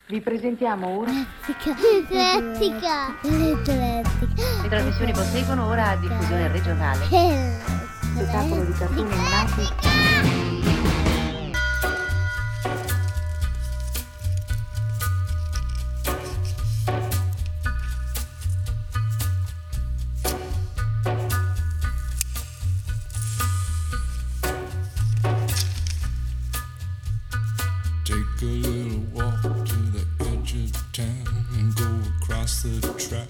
Vi presentiamo ora Elettrica. le trasmissioni posseggono ora a diffusione regionale. Spettacolo di cartoni animati. Take a little walk to the edge of town and go across the track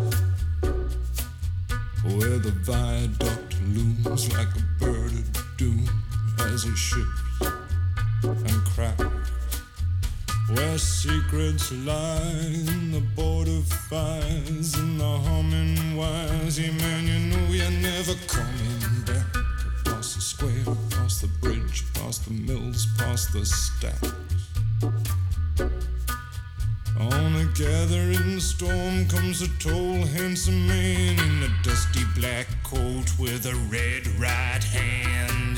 where the viaduct looms like a bird of doom as it ships and cracks, where secrets lie in the border fires and the humming wires. Yeah, man, you know you're never coming back. Across the square, across the bridge, past the mills, past the stacks. On a gathering storm comes a tall, handsome man in a dusty black coat with a red right hand.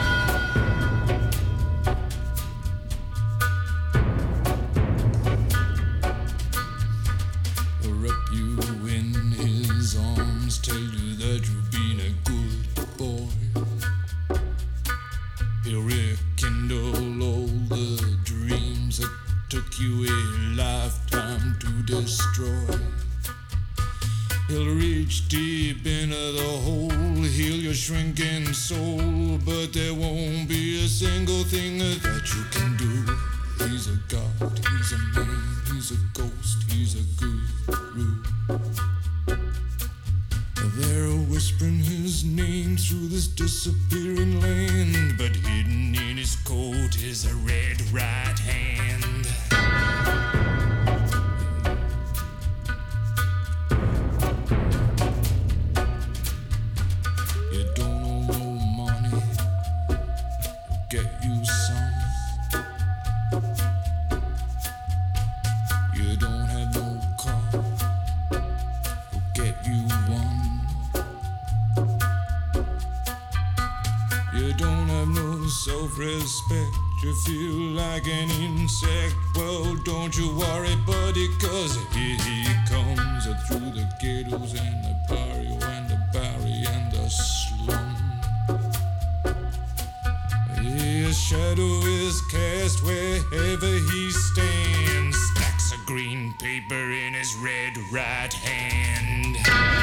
He'll wrap you in his arms, tell you that you've been a good boy. He'll rekindle all the dreams that took you a lifetime to destroy. He'll reach deep into the hole, heal your shrinking soul, but there won't be a single thing that you can do. He's a god, he's a man, he's a ghost, he's a guru. They're whispering his name through this disappearing land, but hidden in his coat is a red right hand. You don't owe no money, he'll get you some. You don't have no car, he'll get you one. You don't have no self-respect, you feel like an insect. Well, don't you worry, buddy, cause here he comes through the ghettos and the barrio and the barry and the slum. His shadow is cast wherever he stands, stacks of green paper in his red right hand.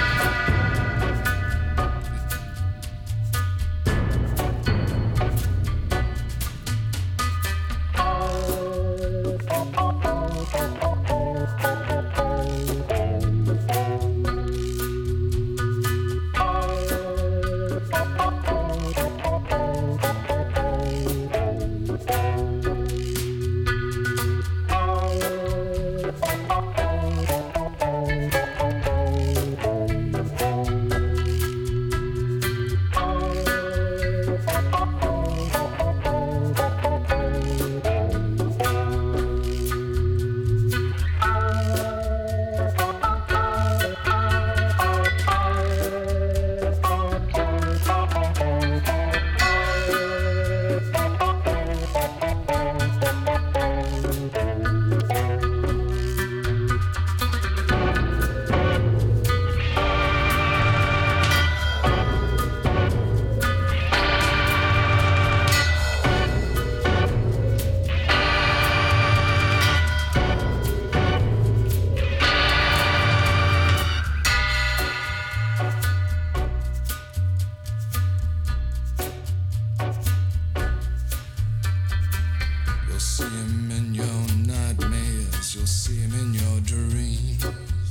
You'll see him in your nightmares, you'll see him in your dreams.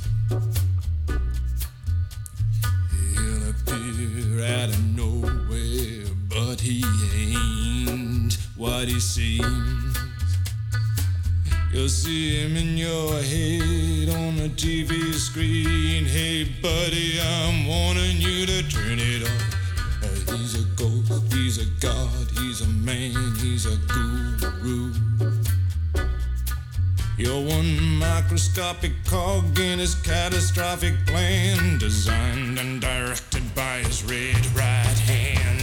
He'll appear out of nowhere, but he ain't what he seems. You'll see him in your head on the TV screen. Hey buddy, I'm warning you to turn it off. He's a ghost, he's a god, he's a man, he's a guru. You're one microscopic cog in his catastrophic plan, designed and directed by his red right hand.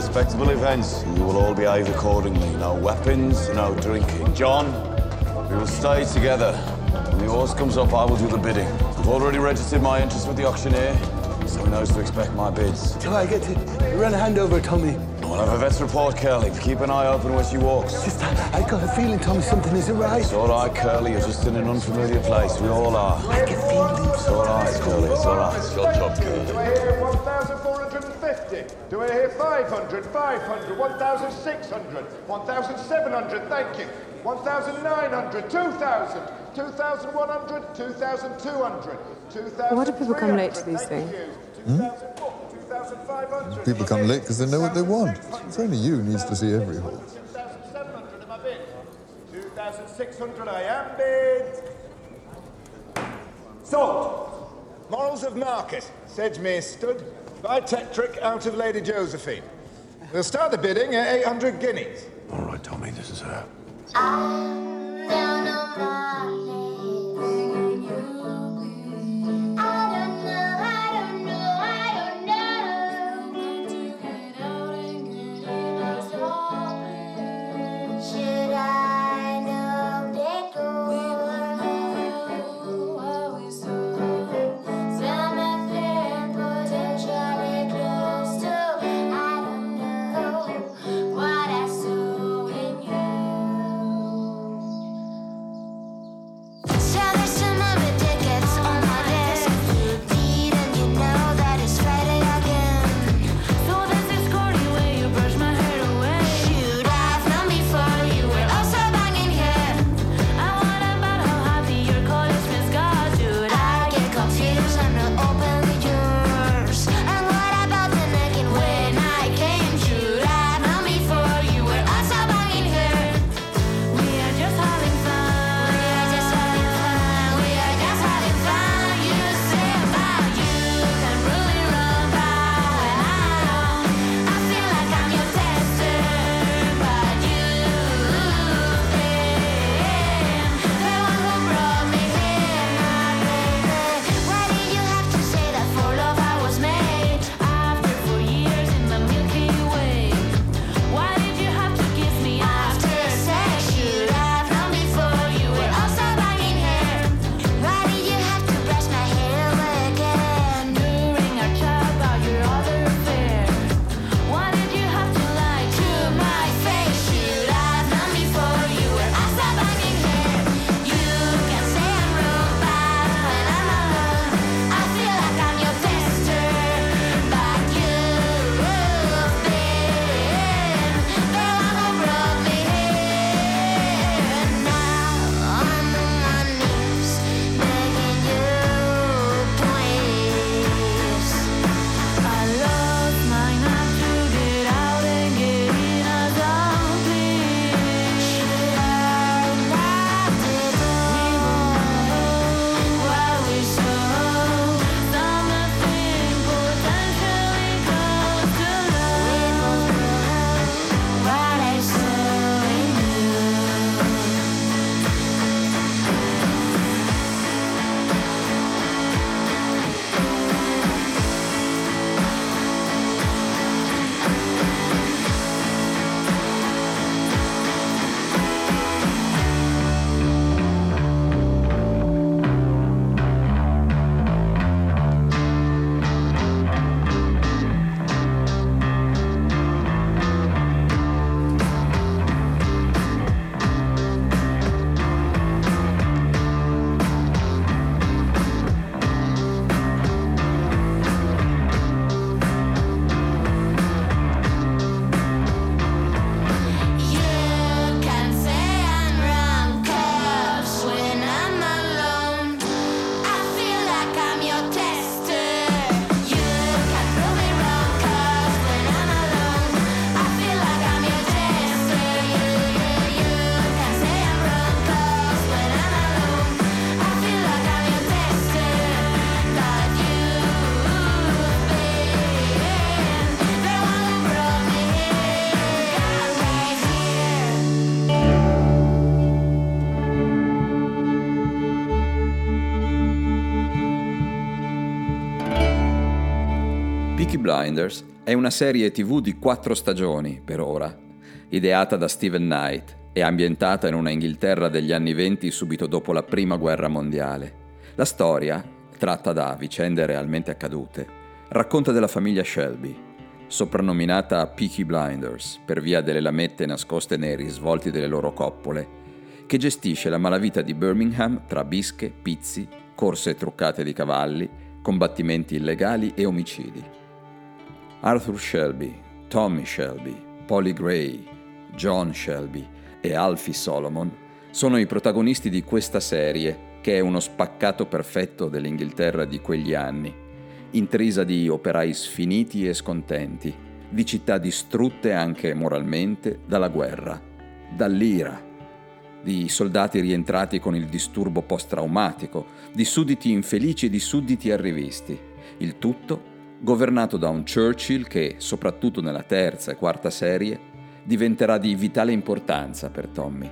respectable events, and you will all behave accordingly. No weapons, no drinking. John, we will stay together. When the horse comes up, I will do the bidding. I've already registered my interest with the auctioneer, so he knows to expect my bids. Till I get to run a hand over Tommy. I'll have a vet's report, Curly. Keep an eye open when she walks. Just, I got a feeling, Tommy, something isn't right. It's all right, Curly. You're just in an unfamiliar place. We all are. I can feel it. It's all right, Curly. It's all right. Good job, Curly. Do I hear 1,450? Do I hear 500, 500, 1,600, 1,700, thank you. 1,900, 2,000, 2,100, 2,200, 2,000. Why do people come late to these things? People come late because they know what they want. It's only you who needs to see every horse. 2,700 am I bid? 2,600 I am bid. Sold. Morals of market. Sedgemere stood. Buy Tetrick out of Lady Josephine. We'll start the bidding at 800 guineas. All right, Tommy, this is her. I'm down on my knees begging you, please. I don't know, I don't know, I don't know. Need to get out and get in my soul. Should I know they go? We were what we saw. Some of them potentially close to. I don't know what I saw in you. Peaky Blinders è una serie TV di 4 stagioni, per ora, ideata da Steven Knight e ambientata in una Inghilterra degli anni '20 subito dopo la Prima Guerra Mondiale. La storia, tratta da vicende realmente accadute, racconta della famiglia Shelby, soprannominata Peaky Blinders per via delle lamette nascoste nei risvolti delle loro coppole, che gestisce la malavita di Birmingham tra bische, pizzi, corse truccate di cavalli, combattimenti illegali e omicidi. Arthur Shelby, Tommy Shelby, Polly Gray, John Shelby e Alfie Solomon sono i protagonisti di questa serie, che è uno spaccato perfetto dell'Inghilterra di quegli anni, intrisa di operai sfiniti e scontenti, di città distrutte anche moralmente dalla guerra, dall'ira, di soldati rientrati con il disturbo post-traumatico, di sudditi infelici e di sudditi arrivisti. Il tutto governato da un Churchill che, soprattutto nella terza e quarta serie, diventerà di vitale importanza per Tommy.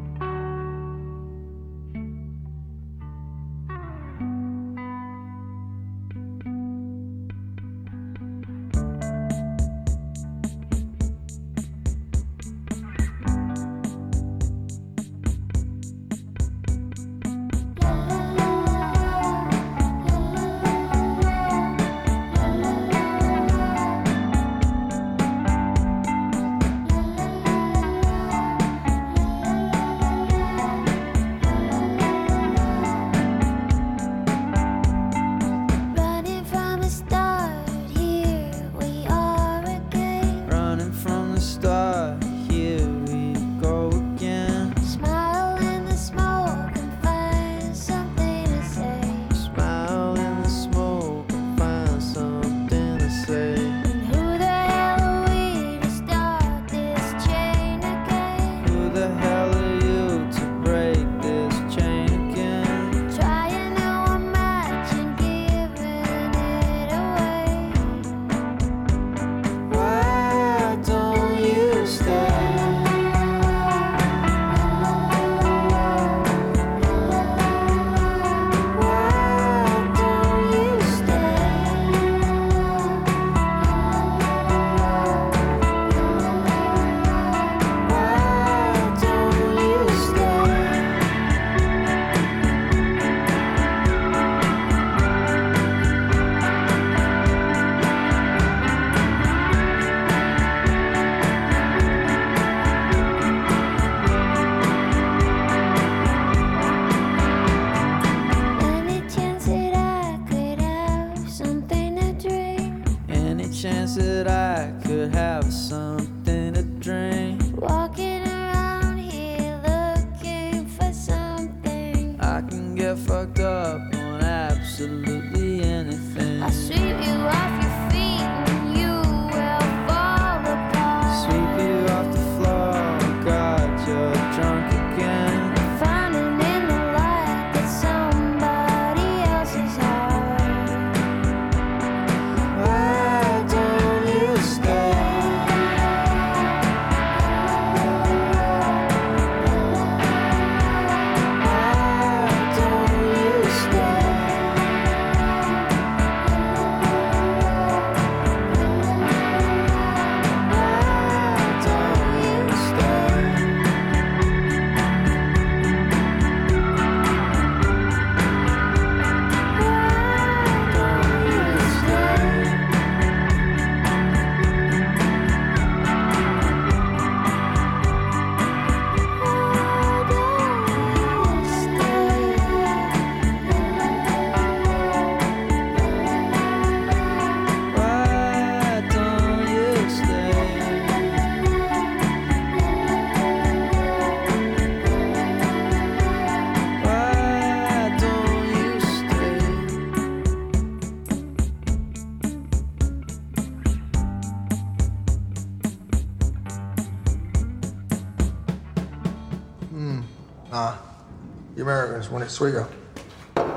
The Americans want it sweeter. What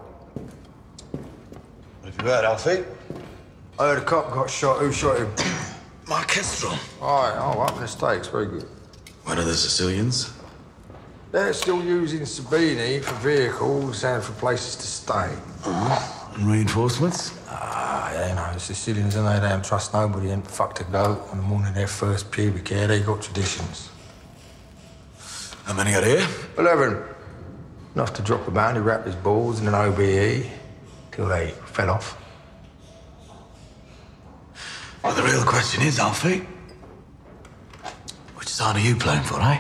have you heard, Alfie? I heard a cop got shot. Who shot him? Mark Kestrel. Up in the States. Very good. One of the Sicilians? They're still using Sabini for vehicles and for places to stay. And reinforcements? You know, the Sicilians, and they don't trust nobody and fucked a goat on the morning of their first pubic hair. They got traditions. How many are here? 11. Enough to drop a bounty, wrap his balls in an OBE till they fell off. Well, the real question is, Alfie, which side are you playing for, eh?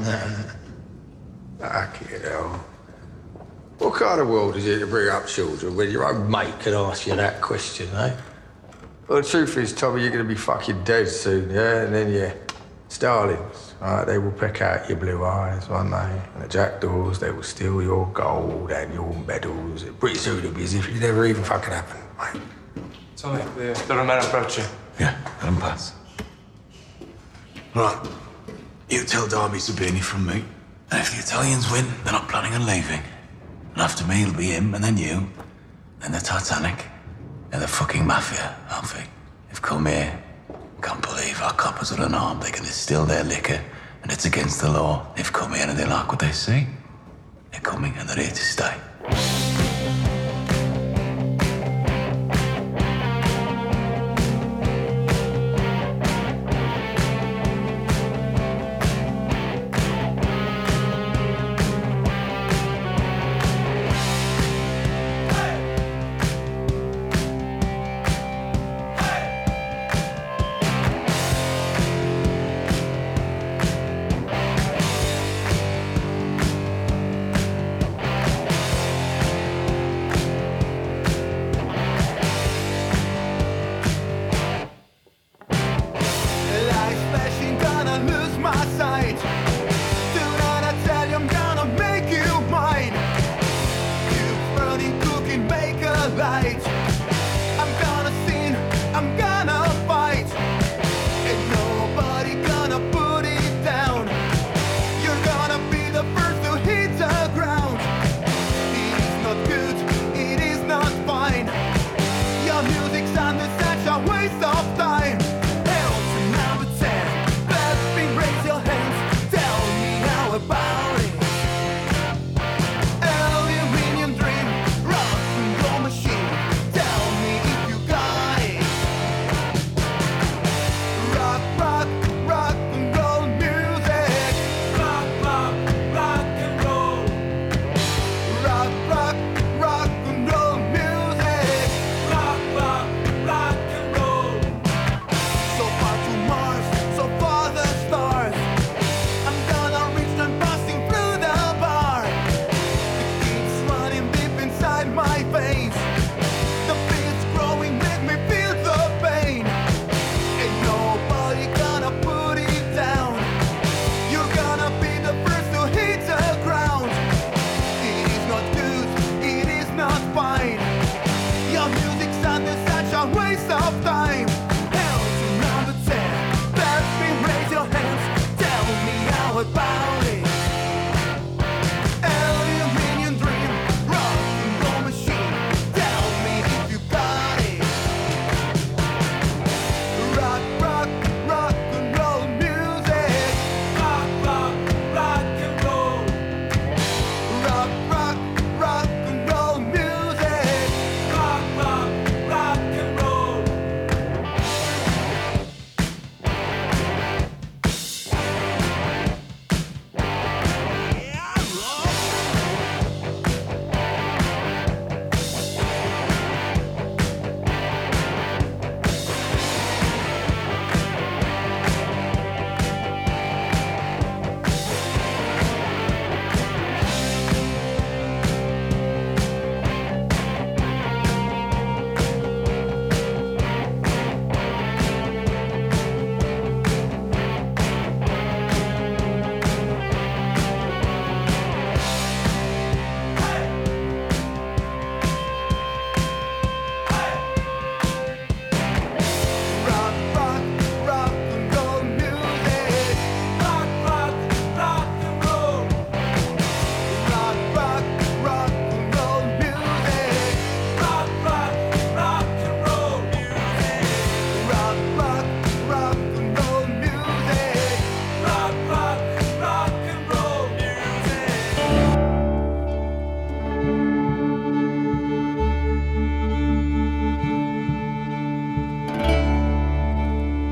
Fucking hell. What kind of world is it to bring up children when your own mate can ask you that question, eh? Well, the truth is, Tommy, you're going to be fucking dead soon, yeah? And then your starlings, right? They will peck out your blue eyes, won't they? And the jackdaws, they will steal your gold and your medals. Pretty soon it'll be as if it never even fucking happened, mate. Tommy, the Roman approaching. Yeah, let him pass. Right. You tell Darby Sabini from me. And if the Italians win, they're not planning on leaving. And after me, it'll be him, and then you, then the Titanic, and the fucking mafia, Alfie. They've come here. Can't believe our coppers are unarmed. They can distill their liquor, and it's against the law. They've come here and they like what they see. They're coming and they're here to stay.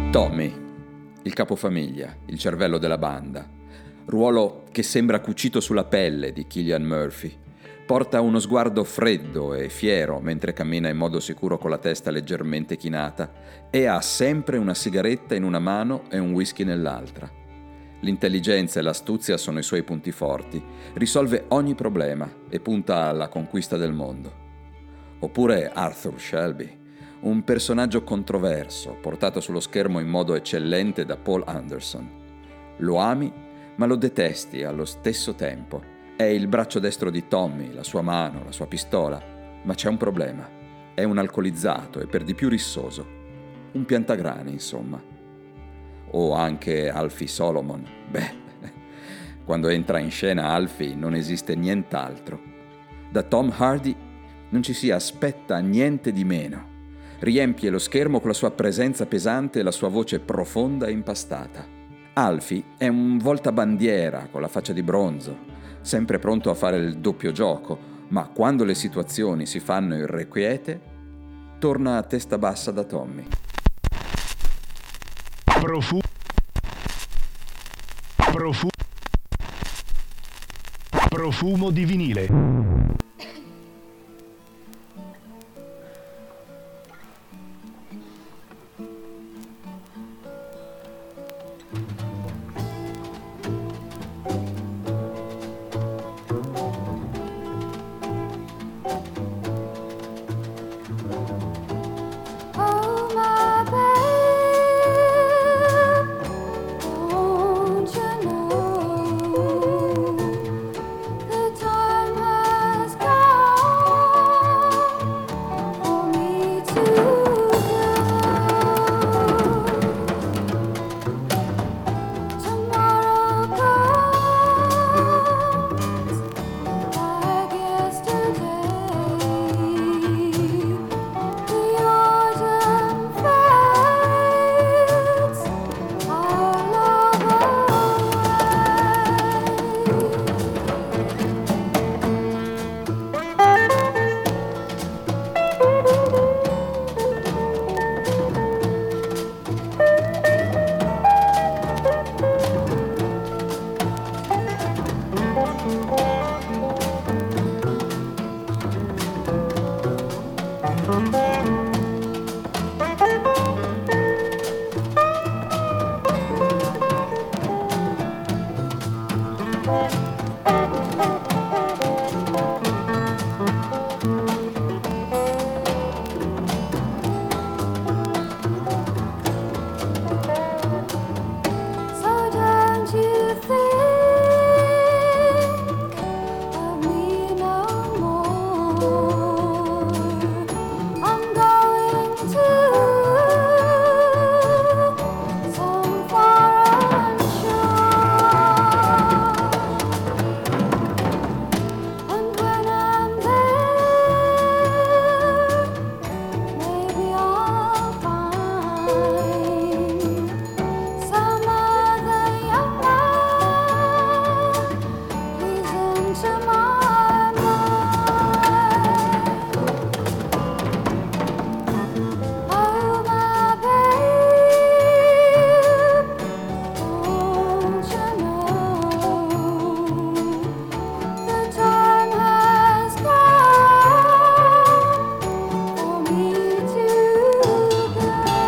Tommy, il capofamiglia, il cervello della banda, ruolo che sembra cucito sulla pelle di Cillian Murphy, porta uno sguardo freddo e fiero mentre cammina in modo sicuro con la testa leggermente chinata e ha sempre una sigaretta in una mano e un whisky nell'altra. L'intelligenza e l'astuzia sono i suoi punti forti, risolve ogni problema e punta alla conquista del mondo. Oppure Arthur Shelby, un personaggio controverso, portato sullo schermo in modo eccellente da Paul Anderson. Lo ami, ma lo detesti allo stesso tempo. È il braccio destro di Tommy, la sua mano, la sua pistola. Ma c'è un problema. È un alcolizzato e per di più rissoso. Un piantagrani, insomma. O anche Alfie Solomon. Beh, quando entra in scena Alfie non esiste nient'altro. Da Tom Hardy non ci si aspetta niente di meno. Riempie lo schermo con la sua presenza pesante e la sua voce profonda e impastata. Alfie è un voltabandiera con la faccia di bronzo, sempre pronto a fare il doppio gioco, ma quando le situazioni si fanno irrequiete, torna a testa bassa da Tommy. Profumo di vinile. Oh, my babe, don't you know the time has come for me to go? Tomorrow comes like yesterday. The autumn fades our love So don't you think of me no more. I'm going to some foreign shore, and when I'm there, maybe I'll find some other young man who's into my mind. Oh, my babe, don't you know the time has come for me to go?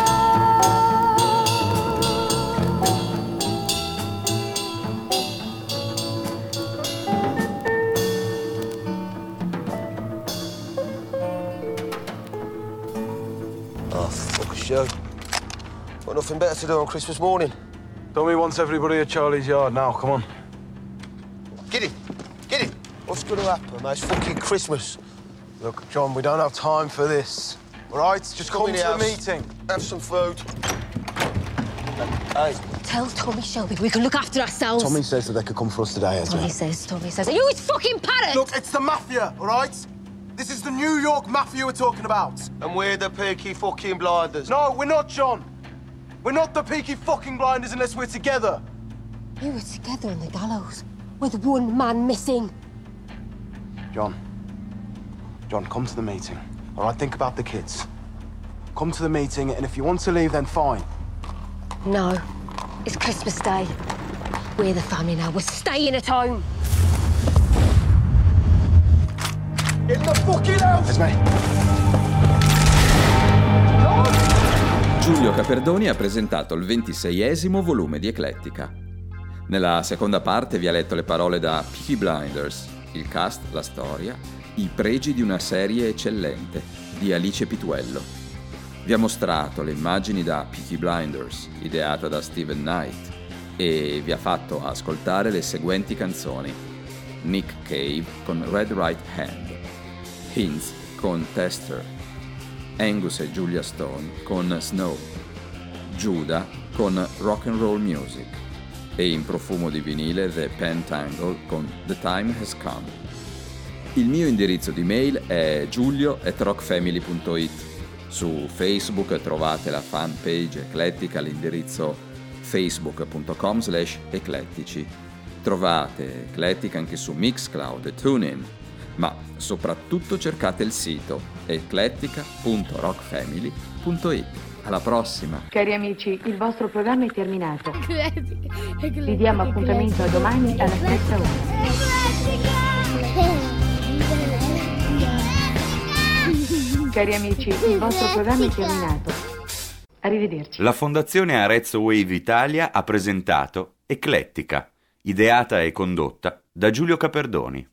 Oh, fuck a show. Got nothing better to do on Christmas morning. Tommy wants everybody at Charlie's Yard now, come on. Get it! Get it! What's gonna happen, mate? It's fucking Christmas. Look, John, we don't have time for this. All right? Just come in to the the house. meeting. Have some food. Hey, Tell Tommy Shelby we can look after ourselves. Tommy says that they could come for us today, Ezra. Tommy says. Are you his fucking parrot? Look, it's the mafia, all right? This is the New York mafia we're talking about. and we're the Peaky fucking Blinders. No, we're not, John. We're not the Peaky fucking Blinders unless we're together. You were together on the gallows with one man missing. John, come to the meeting. All right, think about the kids. Come to the meeting, and if you want to leave, then fine. No, it's Christmas Day. We're the family now. We're staying at home. In the fucking house! It's me. Giulio Caperdoni ha presentato il 26esimo volume di Eclettica. Nella seconda parte vi ha letto le parole da Peaky Blinders, il cast, la storia, i pregi di una serie eccellente, di Alice Pituello. Vi ha mostrato le immagini da Peaky Blinders, ideata da Steven Knight, e vi ha fatto ascoltare le seguenti canzoni: Nick Cave con Red Right Hand, Hinz con Tester, Angus e Julia Stone con Snow, Judah con Rock and Roll Music e in profumo di vinile The Pentangle con The Time Has Come. Il mio indirizzo di mail è giulio@rockfamily.it. Su Facebook trovate la fanpage Eclettica all'indirizzo facebook.com/eclettici. Trovate Eclettica anche su Mixcloud e TuneIn, ma soprattutto cercate il sito eclettica.rockfamily.it. Alla prossima! Cari amici, il vostro programma è terminato. Vi diamo appuntamento a domani alla stessa ora. Cari amici, il vostro programma è terminato. Arrivederci. La Fondazione Arezzo Wave Italia ha presentato Eclettica, ideata e condotta da Giulio Caperdoni.